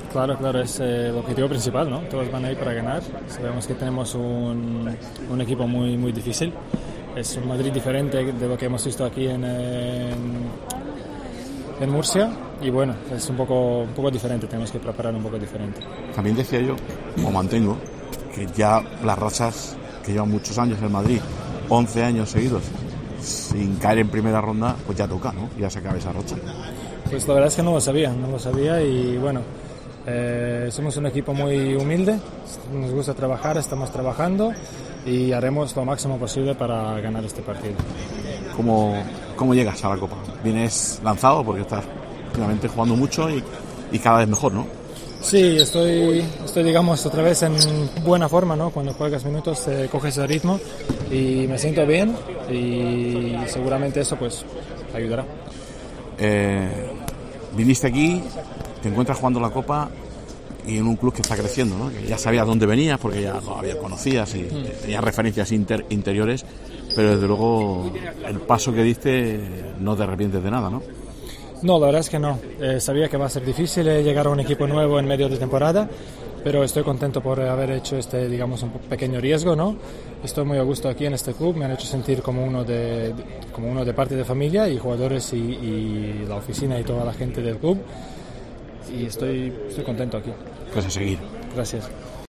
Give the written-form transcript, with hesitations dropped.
Claro, claro, es el objetivo principal, ¿no? Todos van a ir para ganar. Sabemos que tenemos un equipo muy, muy difícil. Es un Madrid diferente de lo que hemos visto aquí en Murcia y bueno, es un poco diferente, tenemos que preparar un poco diferente. También decía yo, o mantengo, que ya las rachas que llevan muchos años en Madrid, 11 años seguidos, sin caer en primera ronda, pues ya toca, ¿no? Ya se acaba esa racha. Pues la verdad es que no lo sabía y bueno, somos un equipo muy humilde, nos gusta trabajar, estamos trabajando y haremos lo máximo posible para ganar este partido. ¿Cómo llegas a la Copa? ¿Vienes lanzado porque estás últimamente jugando mucho y cada vez mejor, no? Sí, estoy digamos otra vez en buena forma, ¿no? Cuando juegas minutos coges el ritmo y me siento bien y seguramente eso pues ayudará. Viniste aquí, te encuentras jugando la Copa y en un club que está creciendo, ¿no? Que ya sabías dónde venías porque ya lo conocías y tenías referencias interiores, pero desde luego el paso que diste no te arrepientes de nada, ¿no? No, la verdad es que no. Sabía que va a ser difícil llegar a un equipo nuevo en medio de temporada, pero estoy contento por haber hecho digamos, un pequeño riesgo, ¿no? Estoy muy a gusto aquí en este club, me han hecho sentir como uno de parte de familia y jugadores y la oficina y toda la gente del club y estoy contento aquí. Pues a seguir. Gracias.